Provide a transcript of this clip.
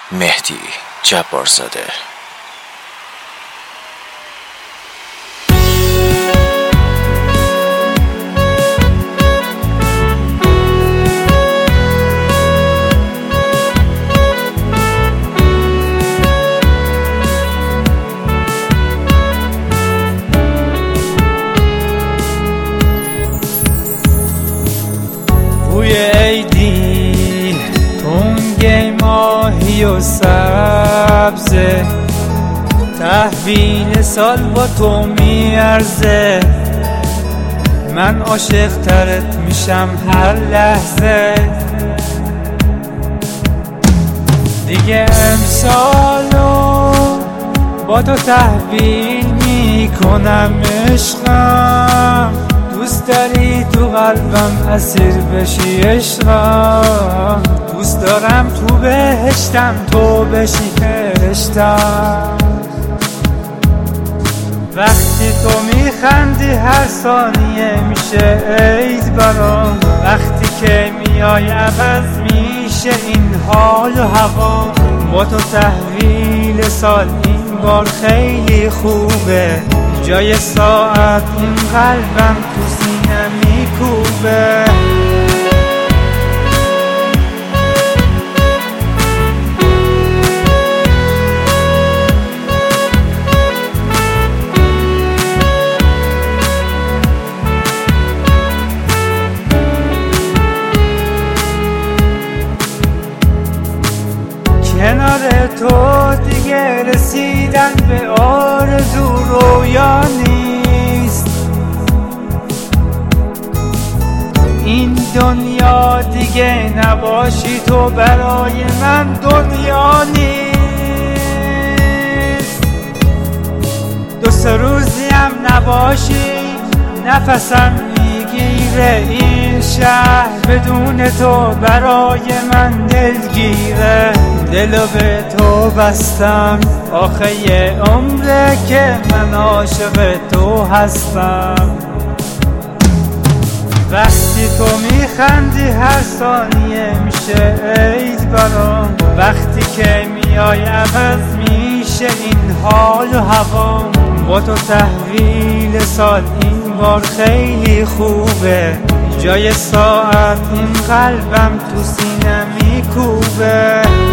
مهدی جبارزاده. بوی عیدی تنگ ماهی و سبزه، تحویل سال با تو میارزه. من عاشق ترت میشم هر لحظه، دیگه امسالو با تو تحویل میکنم عشقم. دوست داری تو قلبم اسیر بشی عشقم، دوست دارم تو بهشتم تو بشی فرشتم. وقتی تو میخندی هر ثانیه میشه عید برام، وقتی که میای عوض میشه این حال و هوا. با تو تحویل سال این بار خیلی خوبه، جای ساعت این قلبم تو سینه میکوبه. کنار تو دیگه رسیدن به آرزو رویا نیست، این دنیا دیگه نباشی تو برای من دنیا نیست. دو سه روزی هم نباشی نفسم میگیره، این شهر بدون تو برای من دلگیره. دلو به تو بستم آخه یه عمره که من عاشق تو هستم. وقتی تو میخندی هر ثانیه میشه عید برام، وقتی که میای عوض میشه این حال و هوا. با تو تحویل سال این بار خیلی خوبه، جای ساعت این قلبم تو سینه میکوبه.